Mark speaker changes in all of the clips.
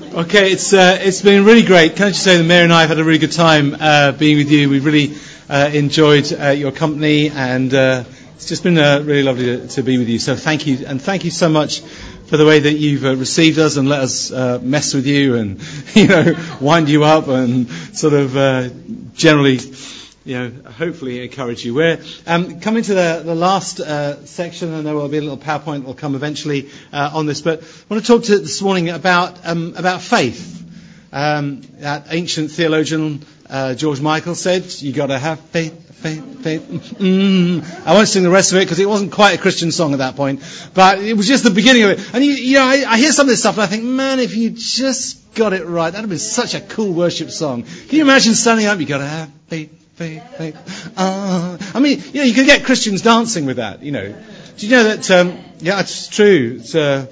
Speaker 1: Okay, it's been really great. Can I just say that Mary and I have had a really good time being with you. We've really enjoyed your company, and it's just been really lovely to be with you. So thank you, and thank you so much for the way that you've received us and let us mess with you and wind you up and sort of generally hopefully encourage you. We're coming to the last section, and there will be a little PowerPoint that will come eventually on this. But I want to talk this morning about faith. That ancient theologian George Michael said, "You got to have faith." I won't sing the rest of it because it wasn't quite a Christian song at that point, but it was just the beginning of it. And I hear some of this stuff and I think, man, if you just got it right, that'd have been such a cool worship song. Can you imagine standing up? You got to have faith. I mean, you can get Christians dancing with that. Do you know that? Yeah, it's true.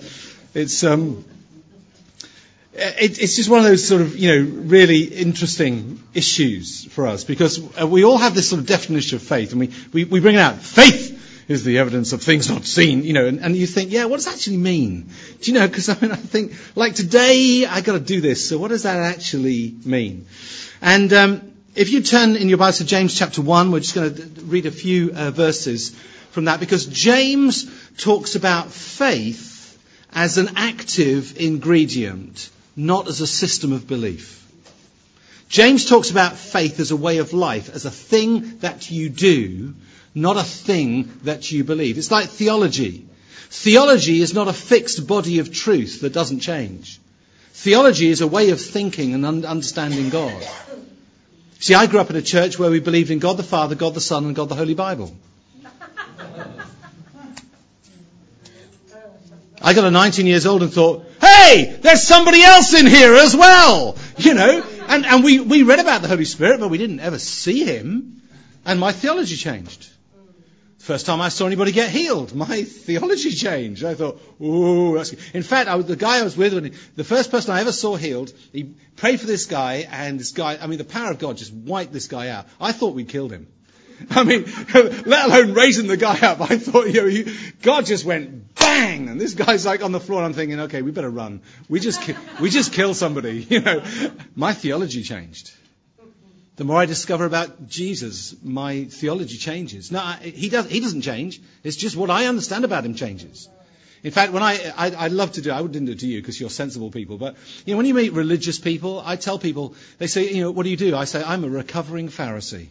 Speaker 1: It's just one of those sort of really interesting issues for us, because we all have this sort of definition of faith, and we bring it out. Faith is the evidence of things not seen. And you think, yeah, what does that actually mean? Do you know? Because I think, like today, I got to do this. So what does that actually mean? And if you turn in your Bibles to James chapter 1, we're just going to read a few verses from that, because James talks about faith as an active ingredient, not as a system of belief. James talks about faith as a way of life, as a thing that you do, not a thing that you believe. It's like theology. Theology is not a fixed body of truth that doesn't change. Theology is a way of thinking and understanding God. See, I grew up in a church where we believed in God the Father, God the Son, and God the Holy Bible. I got 19 years old and thought, hey, there's somebody else in here as well, And we read about the Holy Spirit, but we didn't ever see him. And my theology changed. First time I saw anybody get healed, my theology changed. I thought, ooh, that's good. In fact, the guy I was with, the first person I ever saw healed, he prayed for this guy, and this guy, the power of God just wiped this guy out. I thought we'd killed him. Let alone raising the guy up. I thought, God just went bang, and this guy's like on the floor, and I'm thinking, okay, we better run. We just kill somebody, My theology changed. The more I discover about Jesus, my theology changes. No, he doesn't change. It's just what I understand about him changes. In fact, when I love to do, I didn't do it to you because you're sensible people, but when you meet religious people, I tell people, they say, what do you do? I say, I'm a recovering Pharisee.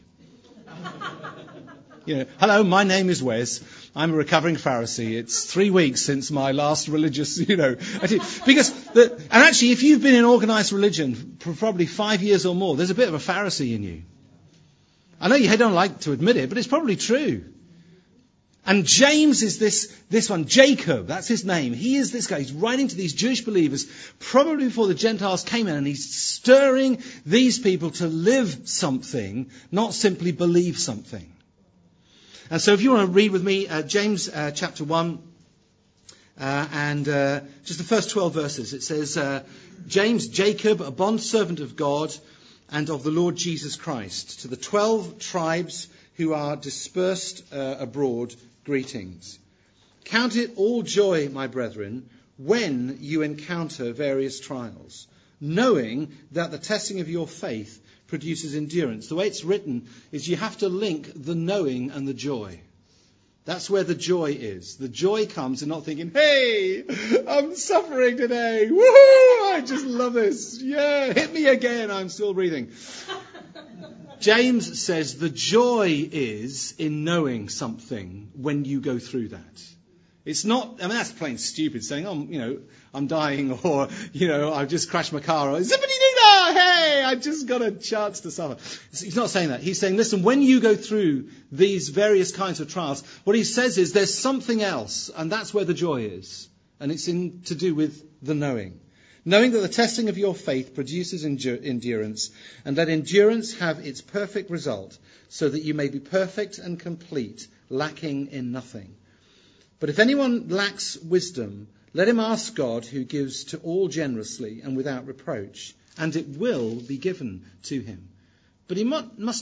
Speaker 1: Hello, my name is Wes. I'm a recovering Pharisee. It's 3 weeks since my last religious, because, and actually, if you've been in organised religion for probably 5 years or more, there's a bit of a Pharisee in you. I know you don't like to admit it, but it's probably true. And James is this one, Jacob, that's his name. He is this guy. He's writing to these Jewish believers probably before the Gentiles came in, and he's stirring these people to live something, not simply believe something. And so if you want to read with me James chapter 1 and just the first 12 verses. It says, James, Jacob, a bondservant of God and of the Lord Jesus Christ, to the 12 tribes who are dispersed abroad, greetings. Count it all joy, my brethren, when you encounter various trials, knowing that the testing of your faith produces endurance. The way it's written is you have to link the knowing and the joy. That's where the joy is. The joy comes in not thinking, hey, I'm suffering today. Woohoo! I just love this. Yeah, hit me again. I'm still breathing. James says the joy is in knowing something when you go through that. It's not, that's plain stupid saying, I'm dying, or, I've just crashed my car, or zippity-doo-dah, hey, I just got a chance to suffer. He's not saying that. He's saying, listen, when you go through these various kinds of trials, what he says is there's something else, and that's where the joy is. And it's to do with the knowing. Knowing that the testing of your faith produces endurance, and let endurance have its perfect result, so that you may be perfect and complete, lacking in nothing. But if anyone lacks wisdom, let him ask God, who gives to all generously and without reproach, and it will be given to him. But he must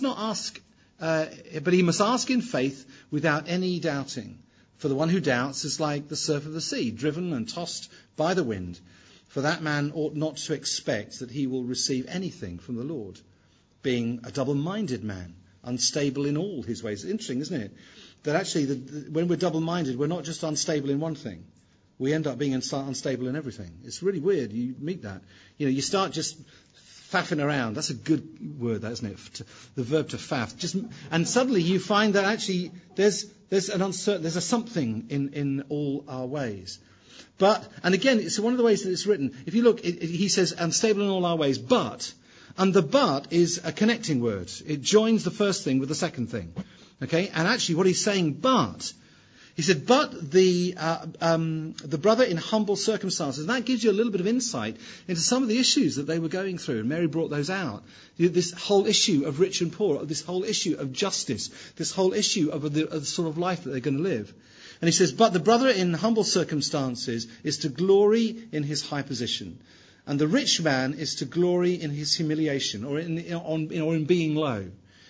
Speaker 1: ask in faith without any doubting. For the one who doubts is like the surf of the sea, driven and tossed by the wind. For that man ought not to expect that he will receive anything from the Lord, being a double-minded man, unstable in all his ways. Interesting, isn't it? That actually, when we're double-minded, we're not just unstable in one thing. We end up being unstable in everything. It's really weird. You meet that. You start just faffing around. That's a good word, that, isn't it? The verb to faff. And suddenly you find that actually there's a something in all our ways. And again, it's one of the ways that it's written. If you look, he says, unstable in all our ways, but. And the but is a connecting word. It joins the first thing with the second thing. Okay? And actually what he's saying, he said, but the brother in humble circumstances. And that gives you a little bit of insight into some of the issues that they were going through. And Mary brought those out. This whole issue of rich and poor, this whole issue of justice, this whole issue of the sort of life that they're going to live. And he says, but the brother in humble circumstances is to glory in his high position. And the rich man is to glory in his humiliation, or in being low.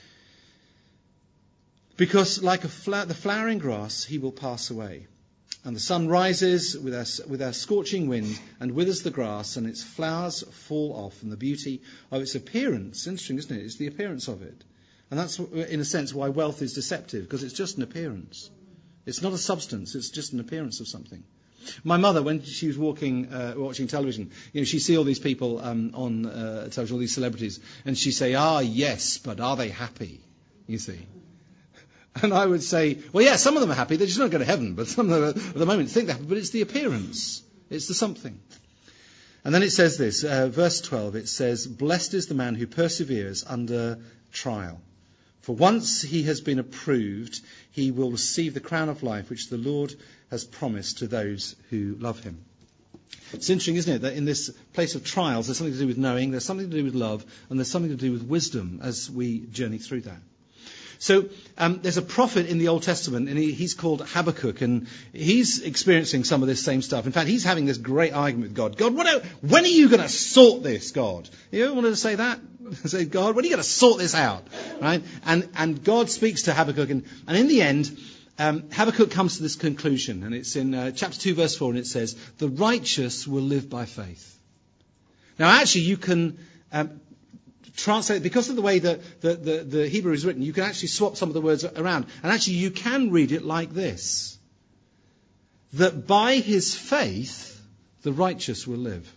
Speaker 1: Because like the flowering grass, he will pass away. And the sun rises with a scorching wind and withers the grass, and its flowers fall off, and the beauty of its appearance, interesting, isn't it? It's the appearance of it. And that's, in a sense, why wealth is deceptive, because it's just an appearance. It's not a substance, it's just an appearance of something. My mother, when she was watching television, she'd see all these people on television, all these celebrities, and she'd say, yes, but are they happy? You see. And I would say, well, yeah, some of them are happy, they're just not going to heaven, but some of them at the moment think they're happy, but it's the appearance, it's the something. And then it says this, verse 12, it says, blessed is the man who perseveres under trial. For once he has been approved, he will receive the crown of life which the Lord has promised to those who love him. It's interesting, isn't it, that in this place of trials, there's something to do with knowing, there's something to do with love, and there's something to do with wisdom as we journey through that. So there's a prophet in the Old Testament, and he's called Habakkuk, and he's experiencing some of this same stuff. In fact, he's having this great argument with God. God, when are you going to sort this, God? You ever wanted to say that? Say, God, when are you going to sort this out? Right? And God speaks to Habakkuk, and in the end, Habakkuk comes to this conclusion, and it's in chapter 2, verse 4, and it says, the righteous will live by faith. Now, actually, you can translate, because of the way that the Hebrew is written, you can actually swap some of the words around. And actually, you can read it like this. That by his faith, the righteous will live.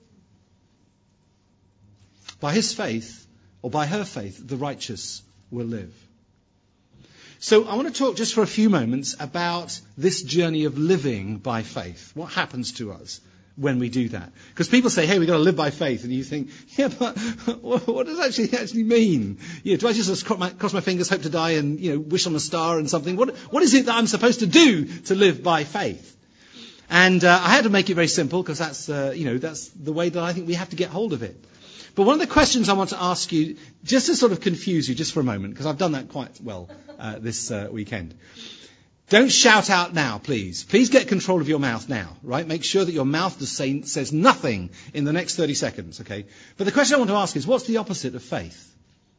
Speaker 1: By his faith, or by her faith, the righteous will live. So I want to talk just for a few moments about this journey of living by faith. What happens to us when we do that? Because people say, hey, we've got to live by faith. And you think, yeah, but what does it actually mean? Do I just cross my fingers, hope to die, and wish on a star and something? What is it that I'm supposed to do to live by faith? And I had to make it very simple, because that's the way that I think we have to get hold of it. But one of the questions I want to ask you, just to sort of confuse you just for a moment, because I've done that quite well this weekend. Don't shout out now, please. Please get control of your mouth now, right? Make sure that your mouth says nothing in the next 30 seconds, okay? But the question I want to ask is, what's the opposite of faith?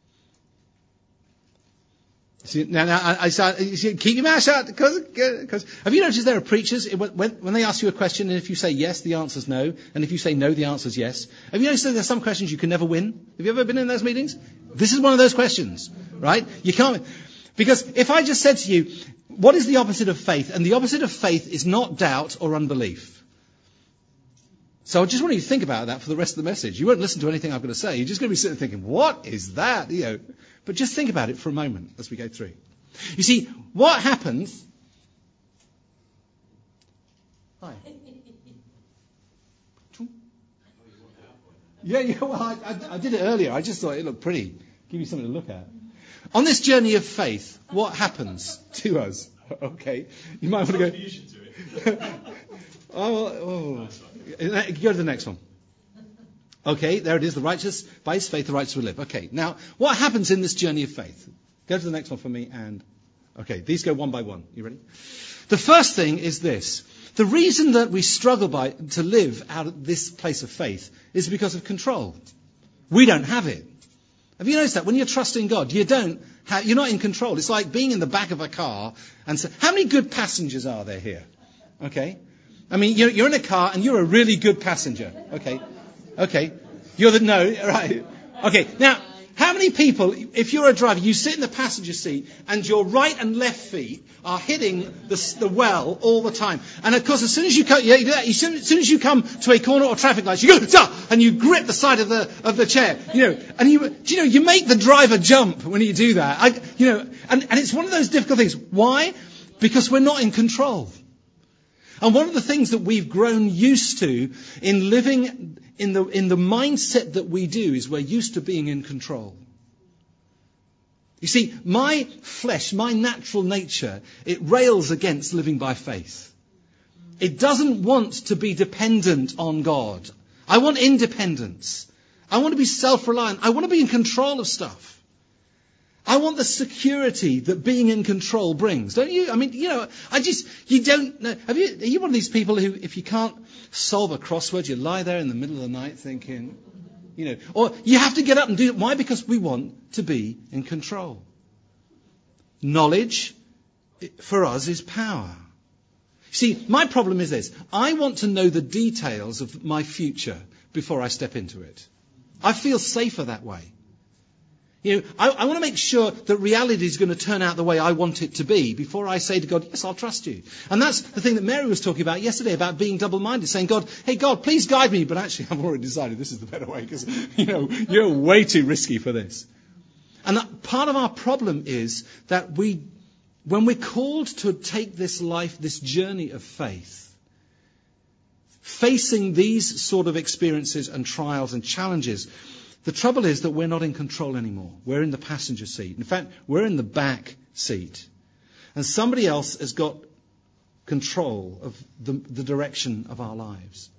Speaker 1: See, now keep your mouth shut, because have you noticed there are preachers, when they ask you a question, and if you say yes, the answer's no, and if you say no, the answer's yes. Have you noticed that there's some questions you can never win? Have you ever been in those meetings? This is one of those questions, right? You can't, because if I just said to you, what is the opposite of faith? And the opposite of faith is not doubt or unbelief. So I just want you to think about that for the rest of the message. You won't listen to anything I'm going to say. You're just going to be sitting thinking, what is that? But just think about it for a moment as we go through. You see, what happens... Hi. Yeah, well, I did it earlier. I just thought it looked pretty. Give you something to look at. On this journey of faith, what happens to us? Okay. You might want to go... To it. Go to the next one. Okay, there it is. The righteous, by his faith, the righteous will live. Okay, now, what happens in this journey of faith? Go to the next one for me, and... Okay, these go one by one. You ready? The first thing is this. The reason that we struggle to live out of this place of faith is because of control. We don't have it. Have you noticed that? When you're trusting God, you're not in control. It's like being in the back of a car and say, how many good passengers are there here? Okay? I mean, you're in a car and you're a really good passenger. Okay. Right. Okay. Now, how many people, if you're a driver, you sit in the passenger seat and your right and left feet are hitting the well all the time. And of course, as soon as you come, as soon as you come to a corner or traffic lights, you go, and you grip the side of the chair, and you make the driver jump when you do that. And it's one of those difficult things. Why? Because we're not in control. And one of the things that we've grown used to in living in the mindset that we do is we're used to being in control. You see, my flesh, my natural nature, it rails against living by faith. It doesn't want to be dependent on God. I want independence. I want to be self-reliant. I want to be in control of stuff. I want the security that being in control brings, don't you? I mean, you don't know. Are you one of these people who, if you can't solve a crossword, you lie there in the middle of the night thinking, or you have to get up and do it. Why? Because we want to be in control. Knowledge, for us, is power. See, my problem is this. I want to know the details of my future before I step into it. I feel safer that way. I want to make sure that reality is going to turn out the way I want it to be before I say to God, yes, I'll trust you. And that's the thing that Mary was talking about yesterday, about being double-minded, saying, hey, God, please guide me. But actually, I've already decided this is the better way because, you're way too risky for this. And that part of our problem is that when we're called to take this life, this journey of faith, facing these sort of experiences and trials and challenges, the trouble is that we're not in control anymore. We're in the passenger seat. In fact, we're in the back seat. And somebody else has got control of the direction of our lives.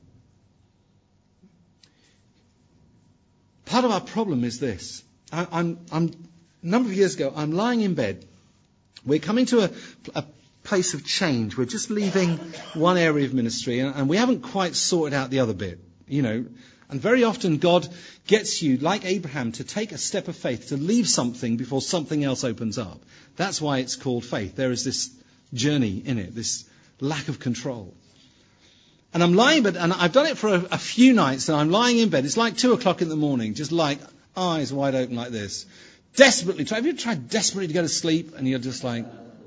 Speaker 1: Part of our problem is this. A number of years ago, I'm lying in bed. We're coming to a place of change. We're just leaving one area of ministry, and we haven't quite sorted out the other bit, And very often God gets you, like Abraham, to take a step of faith, to leave something before something else opens up. That's why it's called faith. There is this journey in it, this lack of control. And I'm lying in bed, and I've done it for a few nights, and I'm lying in bed. It's like 2 o'clock in the morning, just like eyes wide open like this. Desperately try. Have you tried desperately to go to sleep, and you're just like...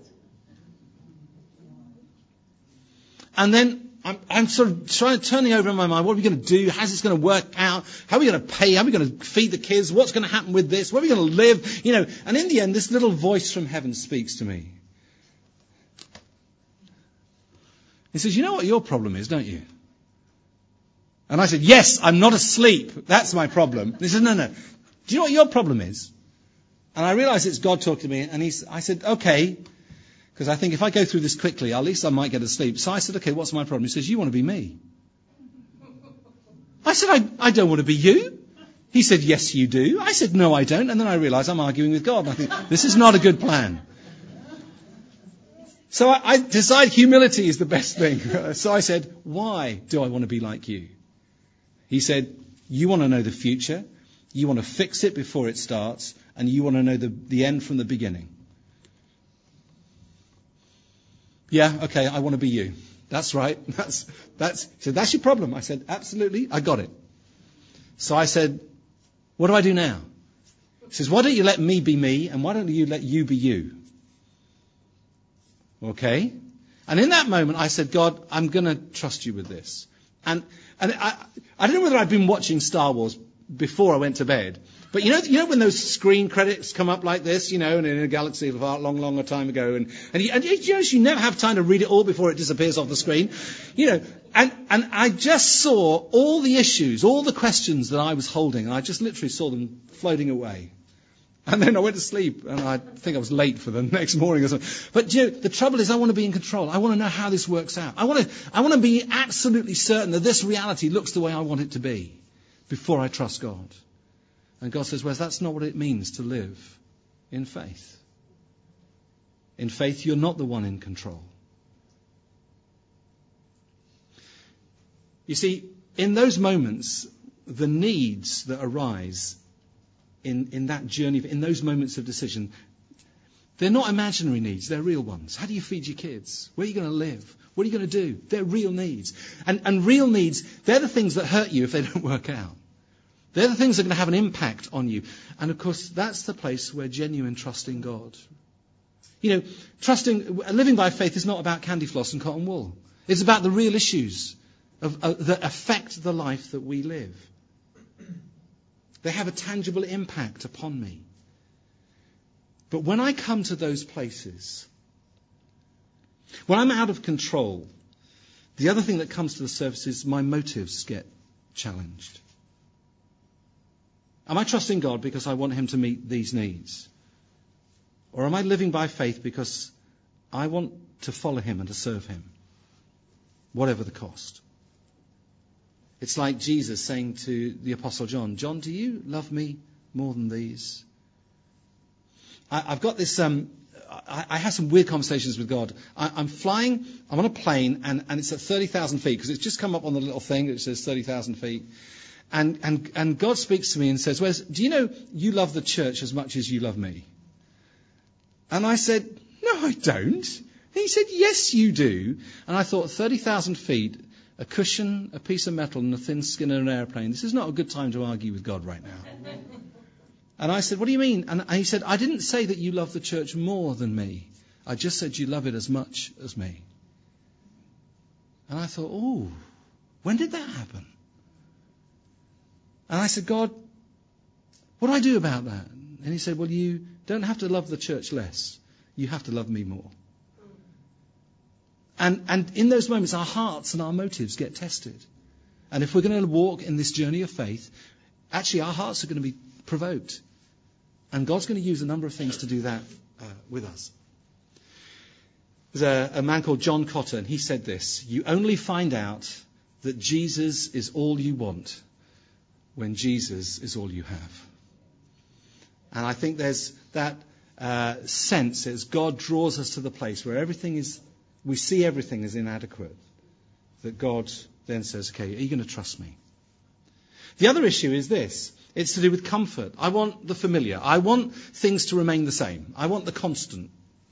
Speaker 1: And then I'm sort of turning over in my mind, what are we going to do? How's this going to work out? How are we going to pay? How are we going to feed the kids? What's going to happen with this? Where are we going to live? And in the end, this little voice from heaven speaks to me. He says, you know what your problem is, don't you? And I said, yes, I'm not asleep. That's my problem. And he said, no. Do you know what your problem is? And I realized it's God talking to me. And I said, okay. Because I think if I go through this quickly, at least I might get to sleep. So I said, okay, what's my problem? He says, you want to be me. I said, I don't want to be you. He said, yes, you do. I said, no, I don't. And then I realized I'm arguing with God. And I think, this is not a good plan. So I decided humility is the best thing. So I said, why do I want to be like you? He said, you want to know the future. You want to fix it before it starts. And you want to know the end from the beginning. Yeah, okay, I want to be you. That's right. That's your problem. I said, absolutely, I got it. So I said, what do I do now? He says, why don't you let me be me, and why don't you let you be you? Okay? And in that moment, I said, God, I'm going to trust you with this. And I don't know whether I'd been watching Star Wars before I went to bed. But you know when those screen credits come up like this, and in a galaxy of a long, long time ago, and you never have time to read it all before it disappears off the screen, and I just saw all the issues, all the questions that I was holding, and I just literally saw them floating away. And then I went to sleep, and I think I was late for the next morning or something. But the trouble is, I want to be in control. I want to know how this works out. I want to be absolutely certain that this reality looks the way I want it to be before I trust God. And God says, well, that's not what it means to live in faith. In faith, you're not the one in control. You see, in those moments, the needs that arise in that journey, in those moments of decision, They're not imaginary needs, they're real ones. How do you feed your kids? Where are you going to live? What are you going to do? They're real needs. And real needs, they're the things that hurt you if they don't work out. They're the things that are going to have an impact on you. And of course, that's the place where genuine trust in God. You know, living by faith is not about candy floss and cotton wool. It's about the real issues that affect the life that we live. They have a tangible impact upon me. But when I come to those places, when I'm out of control, the other thing that comes to the surface is my motives get challenged. Am I trusting God because I want him to meet these needs? Or am I living by faith because I want to follow him and to serve him, whatever the cost? It's like Jesus saying to the Apostle John, John, do you love me more than these? I've got this, I have some weird conversations with God. I'm flying, I'm on a plane, and it's at 30,000 feet, because it's just come up on the little thing that says 30,000 feet. And God speaks to me and says, Wes, do you know you love the church as much as you love me? And I said, no, I don't. And he said, yes, you do. And I thought, 30,000 feet, a cushion, a piece of metal, and a thin skin in an airplane. This is not a good time to argue with God right now. And I said, what do you mean? And he said, I didn't say that you love the church more than me. I just said you love it as much as me. And I thought, oh, when did that happen? And I said, God, what do I do about that? And he said, well, you don't have to love the church less. You have to love me more. And in those moments, our hearts and our motives get tested. And if we're going to walk in this journey of faith, actually our hearts are going to be provoked. And God's going to use a number of things to do that with us. There's a man called John Cotter, and he said this: you only find out that Jesus is all you want when Jesus is all you have. And I think there's that sense as God draws us to the place where we see everything as inadequate, that God then says, okay, are you going to trust me? The other issue is this. It's to do with comfort. I want the familiar. I want things to remain the same. I want the constant.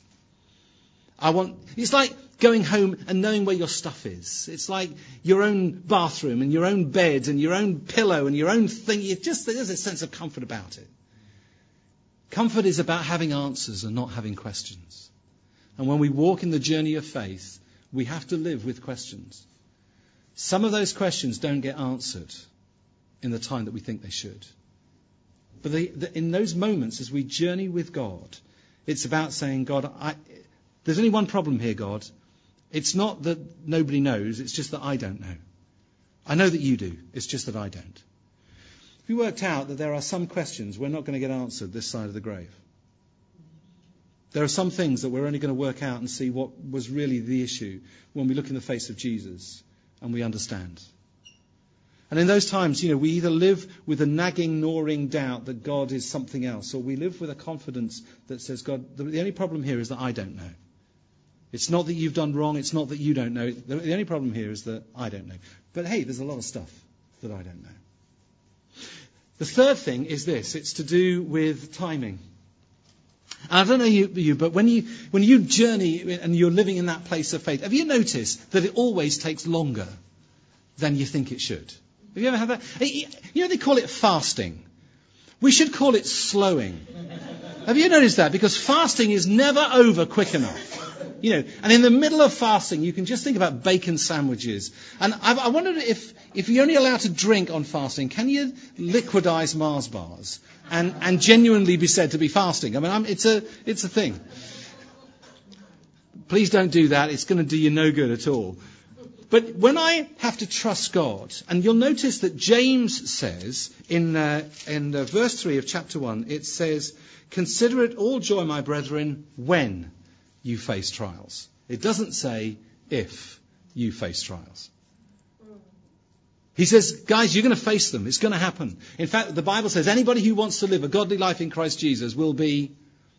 Speaker 1: It's like going home and knowing where your stuff is. It's like your own bathroom and your own bed and your own pillow and your own thing. There's a sense of comfort about it. Comfort is about having answers and not having questions. And when we walk in the journey of faith, we have to live with questions. Some of those questions don't get answered in the time that we think they should. But in those moments, as we journey with God, it's about saying, God, there's only one problem here, God. It's not that nobody knows, it's just that I don't know. I know that you do, it's just that I don't. We worked out that there are some questions we're not going to get answered this side of the grave. There are some things that we're only going to work out and see what was really the issue when we look in the face of Jesus and we understand. And in those times, we either live with a nagging, gnawing doubt that God is something else, or we live with a confidence that says, God, the only problem here is that I don't know. It's not that you've done wrong, it's not that you don't know. The only problem here is that I don't know. But hey, there's a lot of stuff that I don't know. The third thing is this. It's to do with timing. And I don't know you, but when you journey and you're living in that place of faith, have you noticed that it always takes longer than you think it should? Have you ever had that? They call it fasting. We should call it slowing. Have you noticed that? Because fasting is never over quick enough. And in the middle of fasting, you can just think about bacon sandwiches. And I wondered if you're only allowed to drink on fasting, can you liquidize Mars bars and genuinely be said to be fasting? I mean, it's a thing. Please don't do that. It's going to do you no good at all. But when I have to trust God, and you'll notice that James says in verse 3 of chapter 1, it says, consider it all joy, my brethren, when you face trials. It doesn't say if you face trials. He says, guys, you're going to face them. It's going to happen. In fact, the Bible says anybody who wants to live a godly life in Christ Jesus will be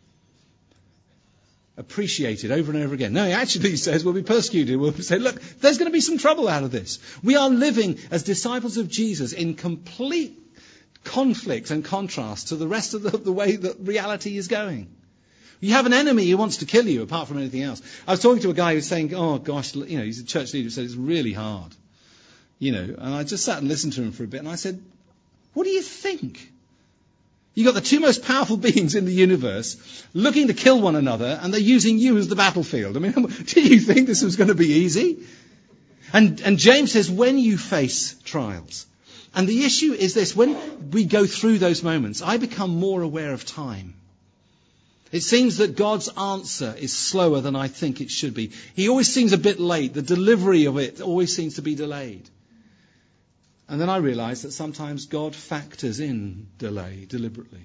Speaker 1: appreciated over and over again. No, he actually says we'll be persecuted. We'll say, look, there's going to be some trouble out of this. We are living as disciples of Jesus in complete conflict and contrast to the rest of the way that reality is going. You have an enemy who wants to kill you, apart from anything else. I was talking to a guy who was saying, oh gosh, he's a church leader who said it's really hard. And I just sat and listened to him for a bit, and I said, what do you think? You've got the two most powerful beings in the universe looking to kill one another, and they're using you as the battlefield. I mean, did you think this was going to be easy? And James says, when you face trials, and the issue is this, when we go through those moments, I become more aware of time. It seems that God's answer is slower than I think it should be. He always seems a bit late. The delivery of it always seems to be delayed. And then I realize that sometimes God factors in delay deliberately.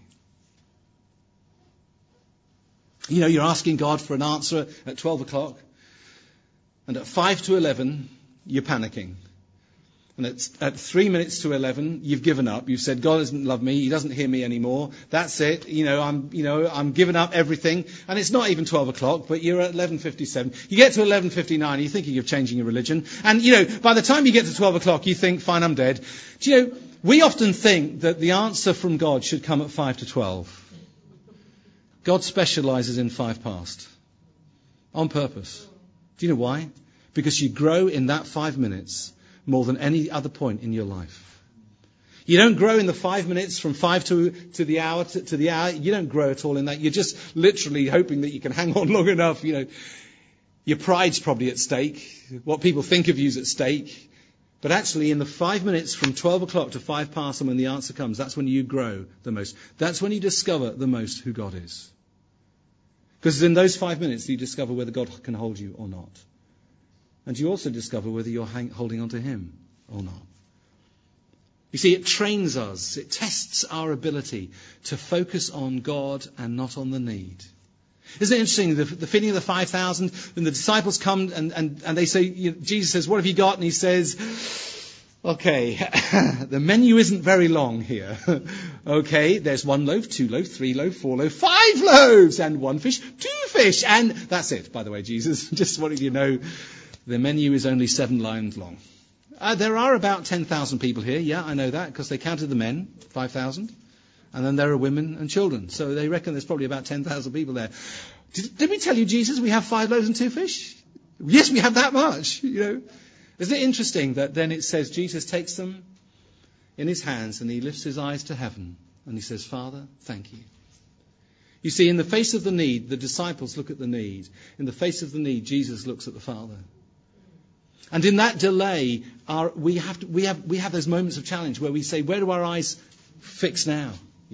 Speaker 1: You're asking God for an answer at 12 o'clock, and at 5 to 11, you're panicking. And at 3 minutes to 11, you've given up. You've said, God doesn't love me. He doesn't hear me anymore. That's it. I'm giving up everything. And it's not even 12 o'clock, but you're at 11:57. You get to 11:59, you're thinking of changing your religion. And, by the time you get to 12 o'clock, you think, fine, I'm dead. We often think that the answer from God should come at 5 to 12. God specializes in 5 past. On purpose. Do you know why? Because you grow in that 5 minutes more than any other point in your life. You don't grow in the 5 minutes from 5 to the hour to the hour. You don't grow at all in that. You're just literally hoping that you can hang on long enough. Your pride's probably at stake. What people think of you is at stake. But actually, in the 5 minutes from 12 o'clock to 5 past, and when the answer comes, that's when you grow the most. That's when you discover the most who God is. Because in those 5 minutes, you discover whether God can hold you or not. And you also discover whether you're holding on to him or not. You see, it trains us, it tests our ability to focus on God and not on the need. Isn't it interesting, the feeding of the 5,000, when the disciples come and they say, Jesus says, what have you got? And he says, okay, the menu isn't very long here. Okay, there's 1 loaf, 2 loaves, 3 loaves, 4 loaves, 5 loaves, and 1 fish, 2 fish. And that's it, by the way, Jesus. Just wanted you to know, the menu is only 7 lines long. There are about 10,000 people here. Yeah, I know that, because they counted the men, 5,000. And then there are women and children. So they reckon there's probably about 10,000 people there. Did we tell you, Jesus, we have 5 loaves and 2 fish? Yes, we have that much. Isn't it interesting that then it says Jesus takes them in his hands and he lifts his eyes to heaven and he says, Father, thank you. You see, in the face of the need, the disciples look at the need. In the face of the need, Jesus looks at the Father. And in that delay, we have those moments of challenge where we say, where do our eyes fix now?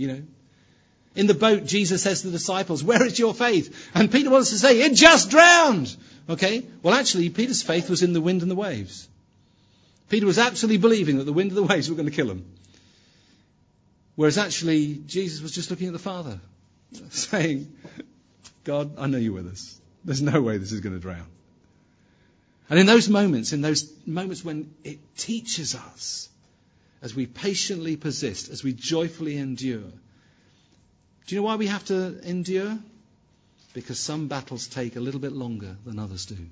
Speaker 1: In the boat, Jesus says to the disciples, where is your faith? And Peter wants to say, it just drowned. Okay? Well, actually, Peter's faith was in the wind and the waves. Peter was actually believing that the wind and the waves were going to kill him. Whereas actually, Jesus was just looking at the Father, saying, God, I know you're with us. There's no way this is going to drown. And in those moments when it teaches us, as we patiently persist, as we joyfully endure. Do you know why we have to endure? Because some battles take a little bit longer than others do.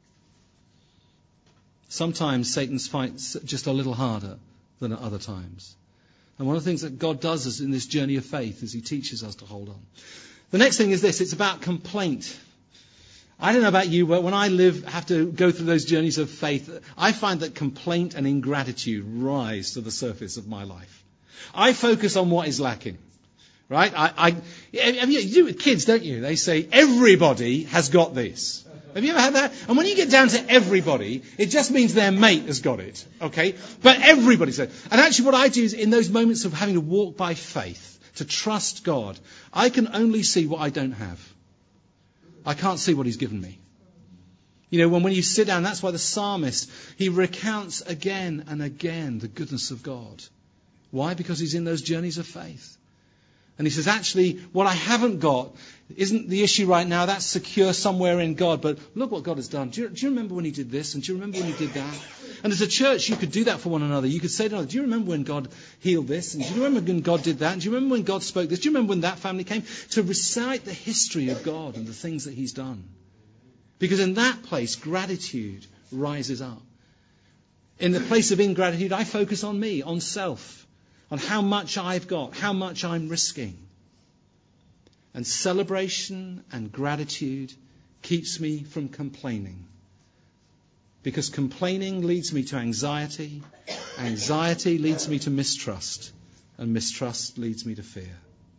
Speaker 1: Sometimes Satan's fight's just a little harder than at other times. And one of the things that God does is in this journey of faith is he teaches us to hold on. The next thing is this, it's about complaint. I don't know about you, but when I have to go through those journeys of faith, I find that complaint and ingratitude rise to the surface of my life. I focus on what is lacking, right? You do it with kids, don't you? They say, everybody has got this. Have you ever had that? And when you get down to everybody, it just means their mate has got it, okay? But everybody said. And actually what I do is in those moments of having to walk by faith, to trust God, I can only see what I don't have. I can't see what he's given me. When you sit down, that's why the psalmist, he recounts again and again the goodness of God. Why? Because he's in those journeys of faith. And he says, actually, what I haven't got isn't the issue right now. That's secure somewhere in God. But look what God has done. Do you remember when he did this? And do you remember when he did that? And as a church, you could do that for one another. You could say to another, do you remember when God healed this? And do you remember when God did that? And do you remember when God spoke this? Do you remember when that family came? To recite the history of God and the things that he's done. Because in that place, gratitude rises up. In the place of ingratitude, I focus on me, on self, on how much I've got, how much I'm risking. And celebration and gratitude keeps me from complaining. Because complaining leads me to anxiety. Anxiety leads me to mistrust. And mistrust leads me to fear.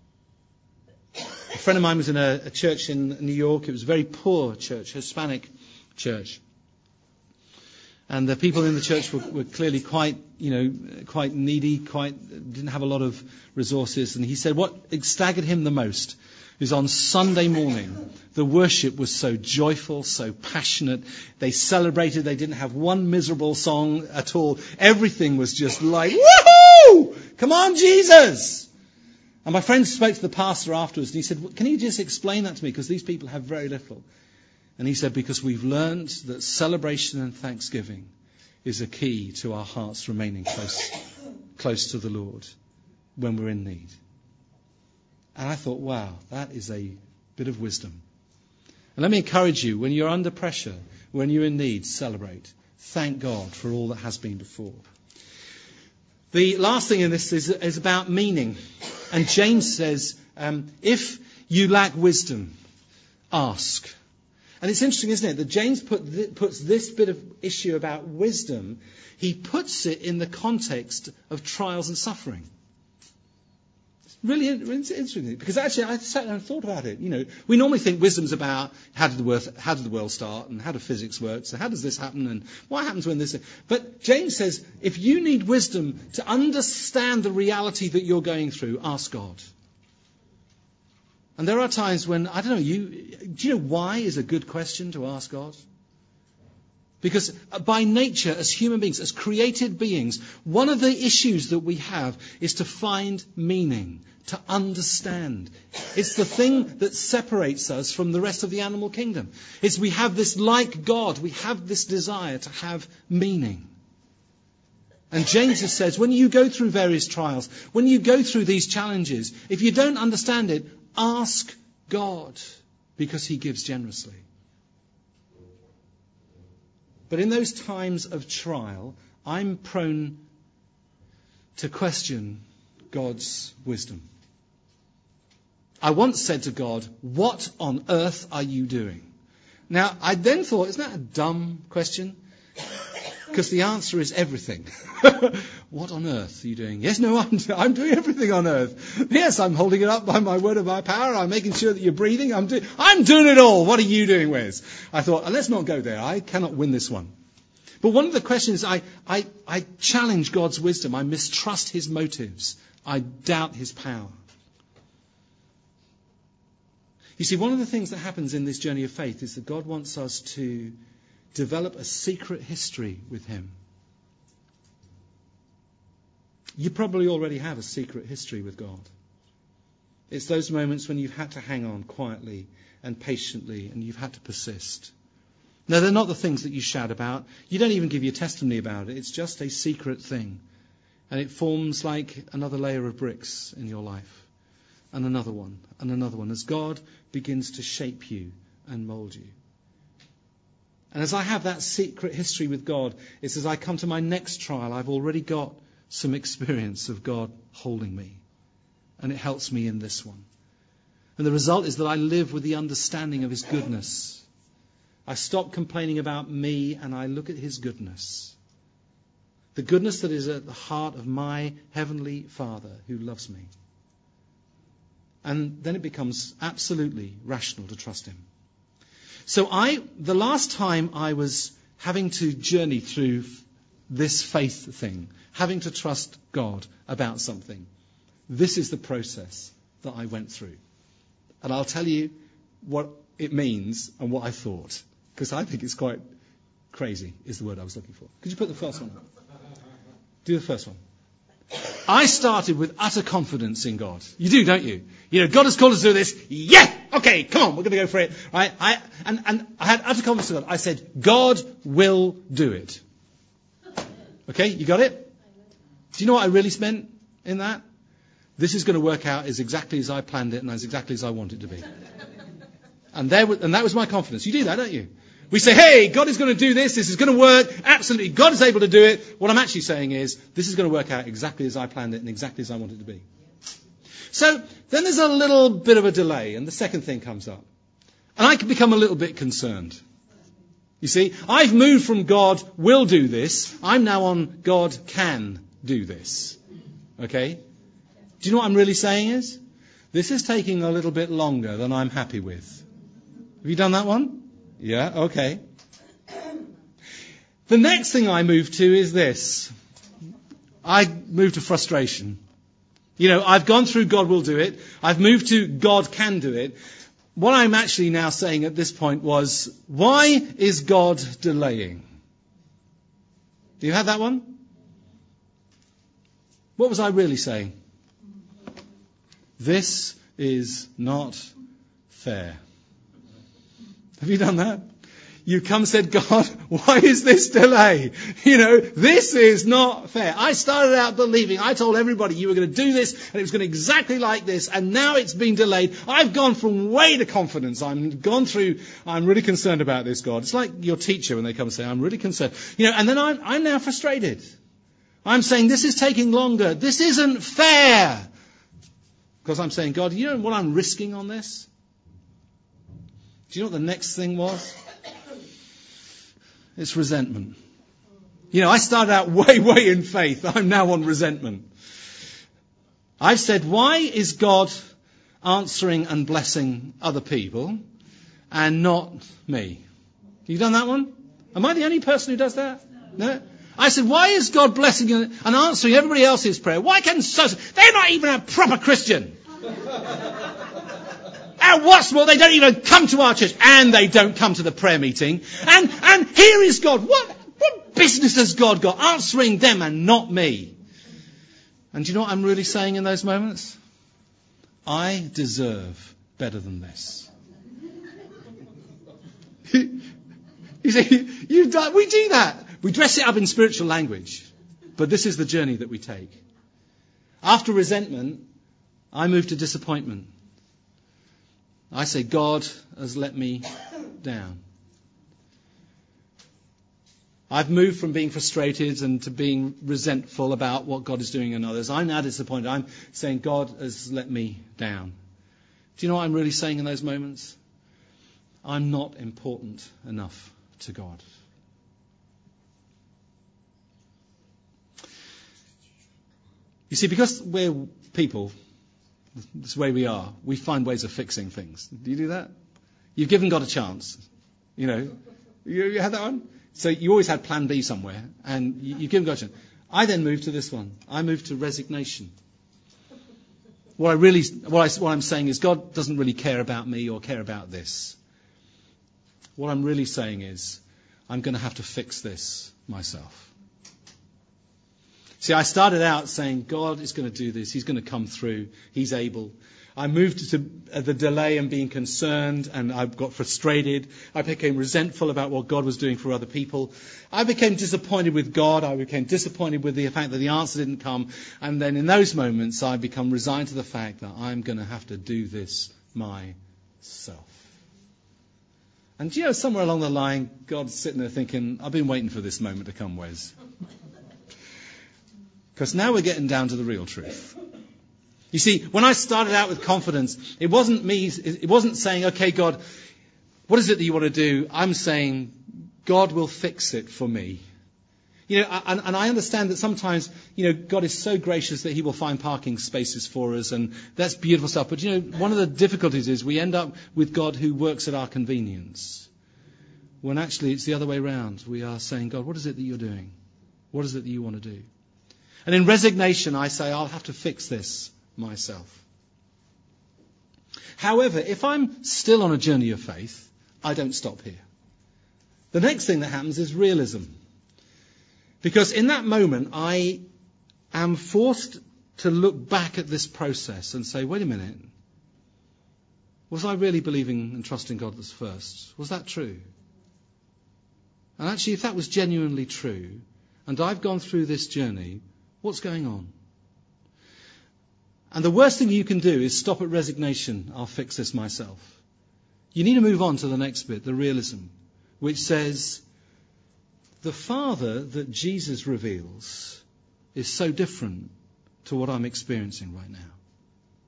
Speaker 1: A friend of mine was in a church in New York. It was a very poor church, Hispanic church. And the people in the church were clearly quite needy, didn't have a lot of resources. And he said what staggered him the most is on Sunday morning, the worship was so joyful, so passionate. They celebrated. They didn't have one miserable song at all. Everything was just like, woohoo! Come on, Jesus! And my friend spoke to the pastor afterwards and he said, can you just explain that to me? Because these people have very little. And he said, because we've learned that celebration and thanksgiving is a key to our hearts remaining close to the Lord when we're in need. And I thought, wow, that is a bit of wisdom. And let me encourage you, when you're under pressure, when you're in need, celebrate. Thank God for all that has been before. The last thing in this is about meaning. And James says, if you lack wisdom, ask. And it's interesting, isn't it, that James puts this bit of issue about wisdom, he puts it in the context of trials and suffering. Really interesting, because actually I sat down and thought about it. You know, we normally think wisdom's about how did the world start, and how do physics work, so how does this happen, and what happens when this. But James says, if you need wisdom to understand the reality that you're going through, ask God. And there are times when, I don't know, do you know why is a good question to ask God? Because by nature, as human beings, as created beings, one of the issues that we have is to find meaning, to understand. It's the thing that separates us from the rest of the animal kingdom. It's we have this, like God, we have this desire to have meaning. And James says, when you go through various trials, when you go through these challenges, if you don't understand it, ask God, because he gives generously. But in those times of trial, I'm prone to question God's wisdom. I once said to God, what on earth are you doing? Now, I then thought, isn't that a dumb question? Because the answer is everything. What on earth are you doing? Yes, no, I'm doing everything on earth. Yes, I'm holding it up by my word of my power. I'm making sure that you're breathing. I'm doing it all. What are you doing, Wes? I thought, let's not go there. I cannot win this one. But one of the questions, I challenge God's wisdom. I mistrust his motives. I doubt his power. You see, one of the things that happens in this journey of faith is that God wants us to develop a secret history with him. You probably already have a secret history with God. It's those moments when you've had to hang on quietly and patiently and you've had to persist. No, they're not the things that you shout about. You don't even give your testimony about it. It's just a secret thing. And it forms like another layer of bricks in your life. And another one, as God begins to shape you and mould you. And as I have that secret history with God, it's as I come to my next trial, I've already got some experience of God holding me. And it helps me in this one. And the result is that I live with the understanding of his goodness. I stop complaining about me and I look at his goodness. The goodness that is at the heart of my heavenly Father who loves me. And then it becomes absolutely rational to trust him. So the last time I was having to journey through this faith thing, having to trust God about something, this is the process that I went through. And I'll tell you what it means and what I thought, because I think it's quite crazy is the word I was looking for. Could you put the first one on? Do the first one. I started with utter confidence in God. You do, don't you? You know, God has called us to do this. Yeah! Okay, come on, we're going to go for it. Right? And I had utter confidence in God. I said, God will do it. Okay, you got it? Do you know what I really meant in that? This is going to work out as exactly as I planned it and as exactly as I want it to be. And that was my confidence. You do that, don't you? We say, hey, God is going to do this. This is going to work. Absolutely, God is able to do it. What I'm actually saying is, this is going to work out exactly as I planned it and exactly as I want it to be. So then there's a little bit of a delay, and the second thing comes up. And I can become a little bit concerned. You see, I've moved from God will do this. I'm now on God can do this. Okay? Do you know what I'm really saying is? This is taking a little bit longer than I'm happy with. Have you done that one? Yeah, okay. The next thing I move to is this. I move to frustration. You know, I've gone through God will do it. I've moved to God can do it. What I'm actually now saying at this point was, why is God delaying? You had that one? What was I really saying? This is not fair. Have you done that? You come and said, God, why is this delay? You know, this is not fair. I started out believing, I told everybody you were going to do this, and it was going to exactly like this, and now it's been delayed. I've gone from way to confidence. I'm really concerned about this, God. It's like your teacher when they come and say, I'm really concerned. You know, and then I'm now frustrated. I'm saying, this is taking longer. This isn't fair. Because I'm saying, God, you know what I'm risking on this? Do you know what the next thing was? It's resentment. You know, I started out way in faith. I'm now on resentment. I've said, why is God answering and blessing other people and not me? You done that one? Am I the only person who does that? No? I said, why is God blessing and answering everybody else's prayer? Why can't they're not even a proper Christian. And what's more, they don't even come to our church, and they don't come to the prayer meeting. And here is God. What business has God got answering them and not me? And do you know what I'm really saying in those moments? I deserve better than this. You see, we do that. We dress it up in spiritual language. But this is the journey that we take. After resentment, I move to disappointment. I say, God has let me down. I've moved from being frustrated and to being resentful about what God is doing in others. I'm now disappointed. I'm saying, God has let me down. Do you know what I'm really saying in those moments? I'm not important enough to God. You see, because we're people, this way we are, we find ways of fixing things. Do you do that? You've given God a chance. You know, you had that one? So you always had plan B somewhere, and you've given God a chance. I then moved to this one. I moved to resignation. What I'm saying is God doesn't really care about me or care about this. What I'm really saying is I'm going to have to fix this myself. See, I started out saying, God is going to do this. He's going to come through. He's able. I moved to the delay and being concerned, and I got frustrated. I became resentful about what God was doing for other people. I became disappointed with God. I became disappointed with the fact that the answer didn't come. And then in those moments, I become resigned to the fact that I'm going to have to do this myself. And you know, somewhere along the line, God's sitting there thinking, I've been waiting for this moment to come, Wes. Because now we're getting down to the real truth. You see, when I started out with confidence, it wasn't me, it wasn't saying, okay, God, what is it that you want to do? I'm saying, God will fix it for me. You know, and I understand that sometimes, you know, God is so gracious that he will find parking spaces for us, and that's beautiful stuff. But, you know, one of the difficulties is we end up with God who works at our convenience. When actually it's the other way around. We are saying, God, what is it that you're doing? What is it that you want to do? And in resignation, I say, I'll have to fix this myself. However, if I'm still on a journey of faith, I don't stop here. The next thing that happens is realism. Because in that moment, I am forced to look back at this process and say, wait a minute. Was I really believing and trusting God was first? Was that true? And actually, if that was genuinely true, and I've gone through this journey, what's going on? And the worst thing you can do is stop at resignation. I'll fix this myself. You need to move on to the next bit, the realism, which says the Father that Jesus reveals is so different to what I'm experiencing right now.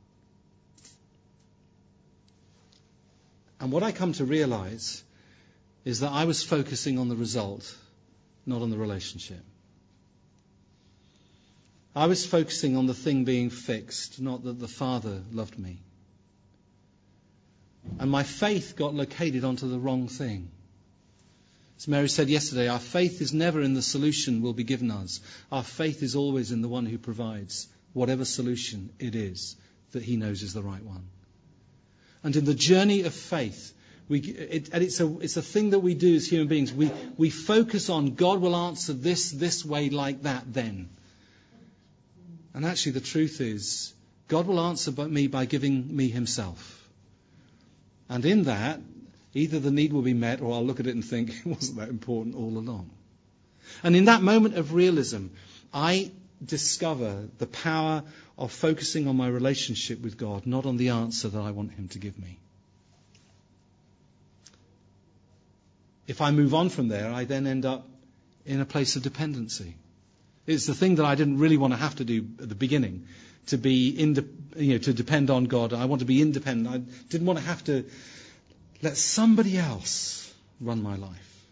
Speaker 1: And what I come to realize is that I was focusing on the result, not on the relationship. I was focusing on the thing being fixed, not that the Father loved me. And my faith got located onto the wrong thing. As Mary said yesterday, our faith is never in the solution will be given us. Our faith is always in the one who provides whatever solution it is that he knows is the right one. And in the journey of faith, it's a thing that we do as human beings. We focus on God will answer this way like that then. And actually the truth is, God will answer me by giving me himself. And in that, either the need will be met or I'll look at it and think, it wasn't that important all along. And in that moment of realism, I discover the power of focusing on my relationship with God, not on the answer that I want him to give me. If I move on from there, I then end up in a place of dependency. It's the thing that I didn't really want to have to do at the beginning, to depend on God. I want to be independent. I didn't want to have to let somebody else run my life.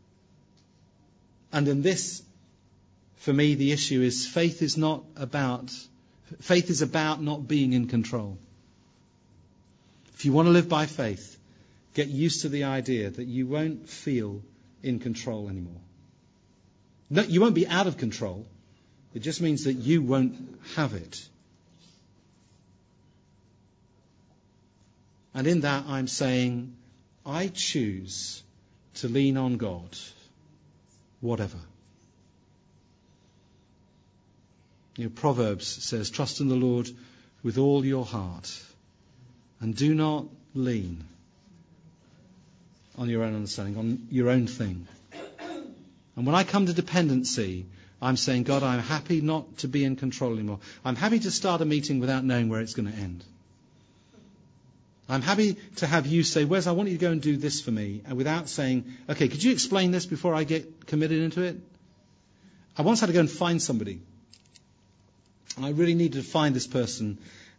Speaker 1: And in this, for me, the issue is faith is about not being in control. If you want to live by faith, get used to the idea that you won't feel in control anymore. No, you won't be out of control. It just means that you won't have it. And in that, I'm saying, I choose to lean on God, whatever. Proverbs says, trust in the Lord with all your heart and do not lean on your own understanding, on your own thing. And when I come to dependency, I'm saying, God, I'm happy not to be in control anymore. I'm happy to start a meeting without knowing where it's going to end. I'm happy to have you say, Wes, I want you to go and do this for me, and without saying, okay, could you explain this before I get committed into it? I once had to go and find somebody. And I really needed to find this person,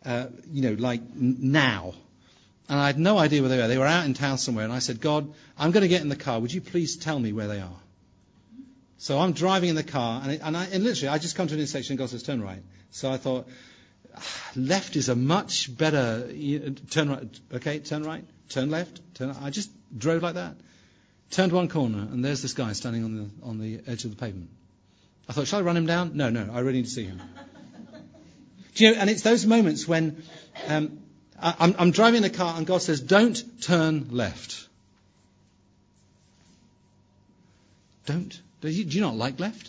Speaker 1: now. And I had no idea where they were. They were out in town somewhere, and I said, God, I'm going to get in the car. Would you please tell me where they are? So I'm driving in the car, and literally, I just come to an intersection, and God says, turn right. So I thought, left is a much better, turn right, okay, turn right, turn left, turn right. I just drove like that. Turned one corner, and there's this guy standing on the edge of the pavement. I thought, shall I run him down? No, I really need to see him. Do you know, and it's those moments when I'm driving in a car, and God says, don't turn left. Don't. Do you not like left?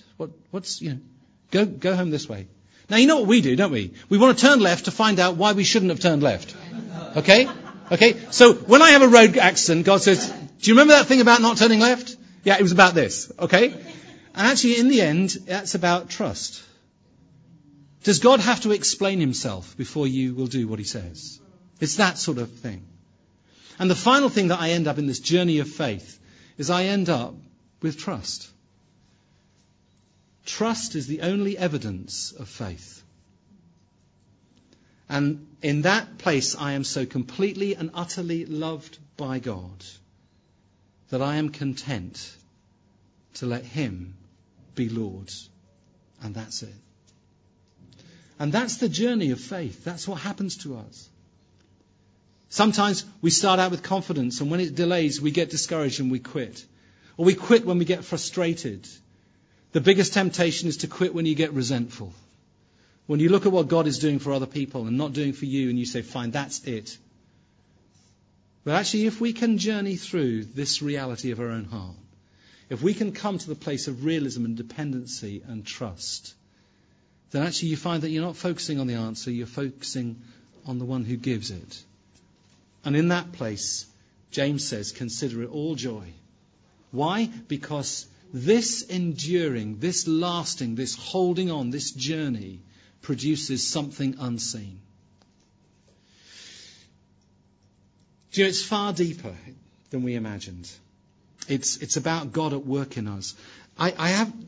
Speaker 1: Go home this way. Now, you know what we do, don't we? We want to turn left to find out why we shouldn't have turned left. Okay? So when I have a road accident, God says, do you remember that thing about not turning left? Yeah, it was about this. Okay? And actually, in the end, that's about trust. Does God have to explain himself before you will do what he says? It's that sort of thing. And the final thing that I end up in this journey of faith is I end up with trust. Trust is the only evidence of faith. And in that place, I am so completely and utterly loved by God that I am content to let him be Lord. And that's it. And that's the journey of faith. That's what happens to us. Sometimes we start out with confidence, and when it delays, we get discouraged and we quit. Or we quit when we get frustrated. The biggest temptation is to quit when you get resentful. When you look at what God is doing for other people and not doing for you, and you say, fine, that's it. But actually, if we can journey through this reality of our own heart, if we can come to the place of realism and dependency and trust, then actually you find that you're not focusing on the answer, you're focusing on the one who gives it. And in that place, James says, consider it all joy. Why? Because this enduring, this lasting, this holding on, this journey produces something unseen. Do you know, it's far deeper than we imagined. It's about God at work in us. I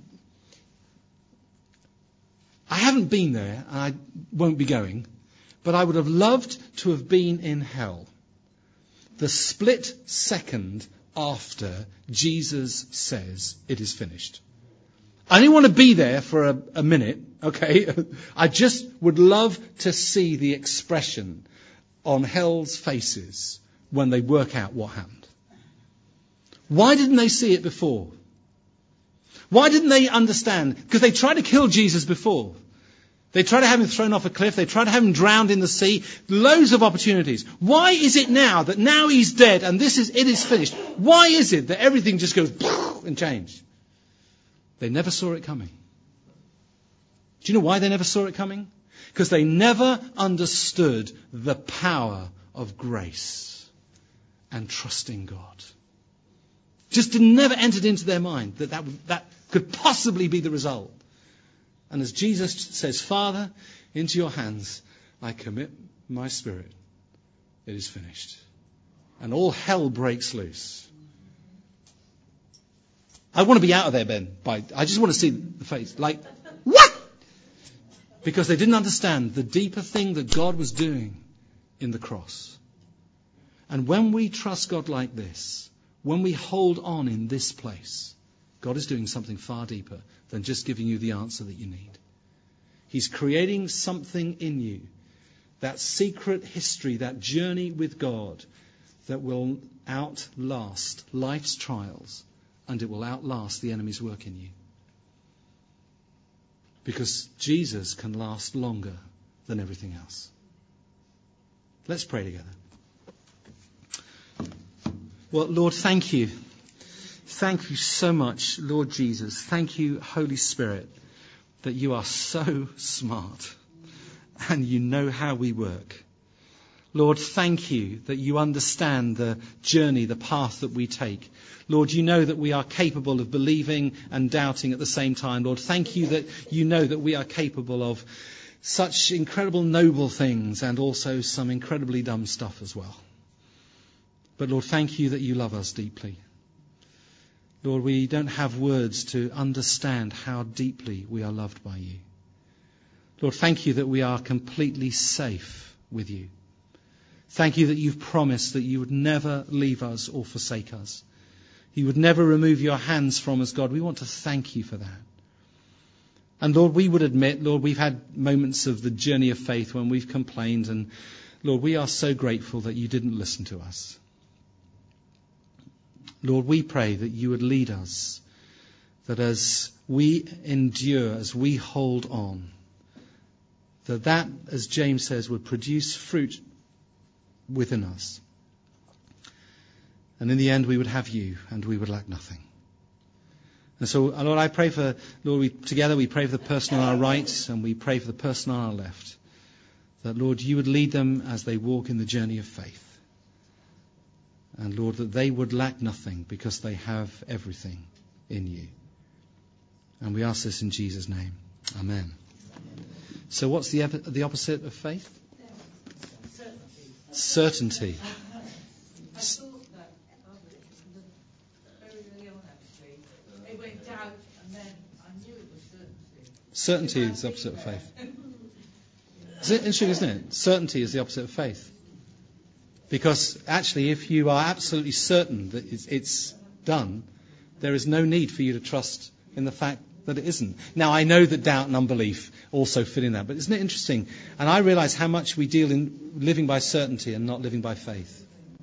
Speaker 1: haven't been there, and I won't be going, but I would have loved to have been in hell. the split second after Jesus says it is finished. I didn't want to be there for a minute, okay? I just would love to see the expression on hell's faces when they work out what happened. Why didn't they see it before? Why didn't they understand? Because they tried to kill Jesus before. They tried to have him thrown off a cliff. They tried to have him drowned in the sea. Loads of opportunities. Why is it now that now he's dead and it is finished? Why is it that everything just goes and change? They never saw it coming. Do you know why they never saw it coming? Because they never understood the power of grace and trusting God. Just never entered into their mind that could possibly be the result. And as Jesus says, Father, into your hands I commit my spirit. It is finished. And all hell breaks loose. I want to be out of there, Ben. I just want to see the face. Like, what? Because they didn't understand the deeper thing that God was doing in the cross. And when we trust God like this, when we hold on in this place, God is doing something far deeper than just giving you the answer that you need. He's creating something in you, that secret history, that journey with God, that will outlast life's trials, and it will outlast the enemy's work in you. Because Jesus can last longer than everything else. Let's pray together. Well, Lord, thank you. Thank you so much, Lord Jesus. Thank you, Holy Spirit, that you are so smart and you know how we work. Lord, thank you that you understand the journey, the path that we take. Lord, you know that we are capable of believing and doubting at the same time. Lord, thank you that you know that we are capable of such incredible noble things and also some incredibly dumb stuff as well. But Lord, thank you that you love us deeply. Lord, we don't have words to understand how deeply we are loved by you. Lord, thank you that we are completely safe with you. Thank you that you've promised that you would never leave us or forsake us. You would never remove your hands from us, God. We want to thank you for that. And Lord, we would admit, Lord, we've had moments of the journey of faith when we've complained. And Lord, we are so grateful that you didn't listen to us. Lord, we pray that you would lead us, that as we endure, as we hold on, that, as James says, would produce fruit within us. And in the end, we would have you and we would lack nothing. And so, Lord, I pray for, Lord, together we pray for the person on our right and we pray for the person on our left. That, Lord, you would lead them as they walk in the journey of faith. And, Lord, that they would lack nothing because they have everything in you. And we ask this in Jesus' name. Amen. So what's the opposite of faith? Certainty.
Speaker 2: I thought that very early on, actually. It went doubt, and then I knew it was certainty.
Speaker 1: Certainty is the opposite of faith. It's interesting, isn't it? Certainty is the opposite of faith. Because actually, if you are absolutely certain that it's done, there is no need for you to trust in the fact that it isn't. Now, I know that doubt and unbelief also fit in that, but isn't it interesting? And I realise how much we deal in living by certainty and not living by faith.